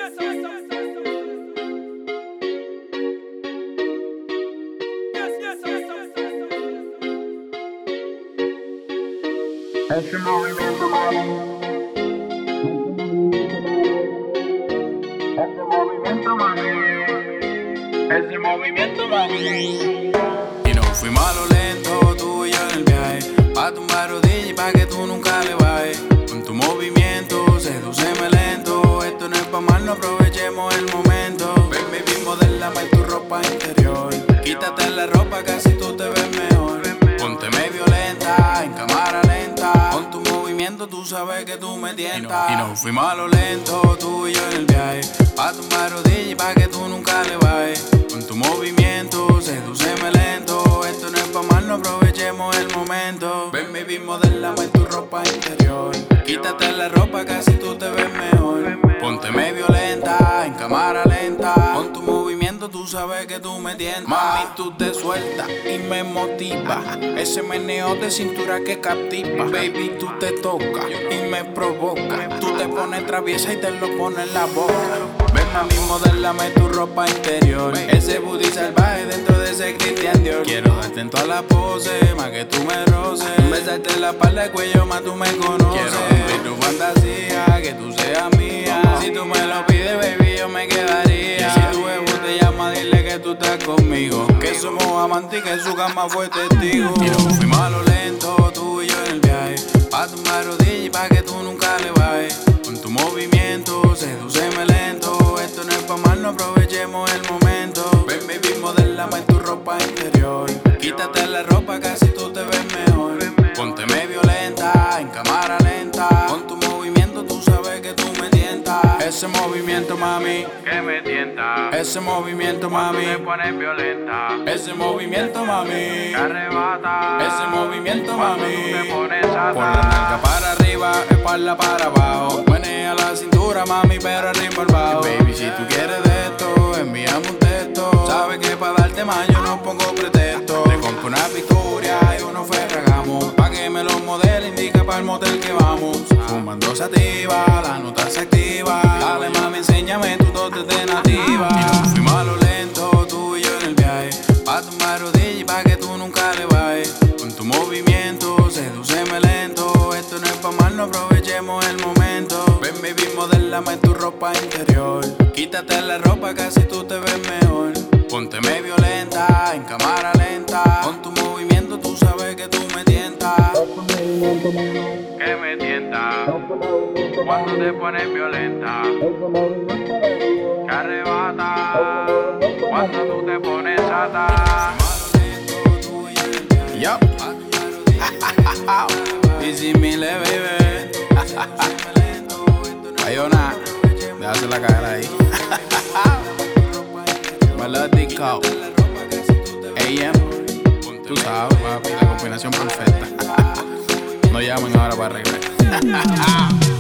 Ese movimiento, mami. Ese movimiento, mami. Ese movimiento, mami. Y nos fuimos a lo lento, tú y yo en el viaje, pa' tumbar rodillas y pa' que tú nunca le bajes. Con tu movimiento, sedúceme lento. Esto no es pa' mal, no aprovechemos el momento. Ven, baby, modélame tu ropa interior. Quítate la ropa, casi tú te ves mejor. Pónteme violenta, en cámara lenta. Con tu movimiento tú sabes que tú me tientas. Y nos fuimos a lo lento, tú y yo en el viaje, pa' tumbar rodillas y pa' que tú nunca le bajes. Con tu movimiento, sedúceme lento. Esto no es pa' mal, no aprovechemos el momento. Ven, baby, modélame tu ropa interior. Quítate la ropa, casi tú te ves mejor. Pónteme violenta, en cámara lenta. Con tu movimiento tú sabes que tú me tientas. Mami, tú te sueltas y me motivas. Ese meneo de cintura que captiva. Baby, tú te tocas y me provocas. Tú te pones traviesa y te lo pones en la boca. Ven, mami, modélame tu ropa interior. Ese booty salvaje dentro de ese Christian Dior. Quiero darte en toda la pose, más que tú me roces. Besarte la espalda, el cuello, más tú me conoces. Quiero cumplir tu fantasía, que tú seas mía. Si tú me lo pides, baby, yo me quedaría. Y si tu bebé te llama, dile que tú estás conmigo. Que somos amantes y que su cama fue testigo. Y nos fuimos a lo lento, tú y yo en el viaje, pa' tumbar rodillas y pa' que tú nunca le bajes. Con tu movimiento, sedúceme lento. Esto no es pa' mal, no aprovechemos el momento. Ven, baby, modélame tu ropa interior. Quítate la ropa, casi tú te ves mejor. Pónteme violenta, en cámara lenta. Con tu movimiento tú sabes que tú me tientas. Ese movimiento, mami, Que me tienta. ese movimiento, mami, Te pones violenta. ese movimiento, mami, Te arrebata. ese movimiento, Cuando mami. tú te pones sata. Pon la nalga para arriba, espalda para abajo. Menea la cintura, mami, pero arriba al bajo. Baby, si tú quieres de esto, envíame un texto. Sabes que para darte más yo no pongo pretexto. Te compro una Victoria y unos Ferragamo. Pa' que me lo modele, indica para el motel que vamos. Fumando sativa, la nota se activa. Dale, mami, enséñame tu dote de nativa. Y nos fuimos a lo lento, tú y yo en el viaje, pa' tumbar rodillas y pa' que tú nunca le bajes. Con tu movimiento, sedúceme lento. Esto no es pa' mal, no aprovechemos el momento. Ven, baby, modélame tu ropa interior. Quítate la ropa, casi tú te ves mejor. Pónteme violenta, en cámara lenta. Con tu movimiento tú sabes que tú me tientas. Que me tienta. Cuando te pones violenta. Que arrebata. Cuando tú te pones sata. Yup. Easy Mile, baby. Ayona, déjase la caer ahí. Melódico. AM. Tú sabes, papi, la combinación perfecta. No llamen ahora para arreglar.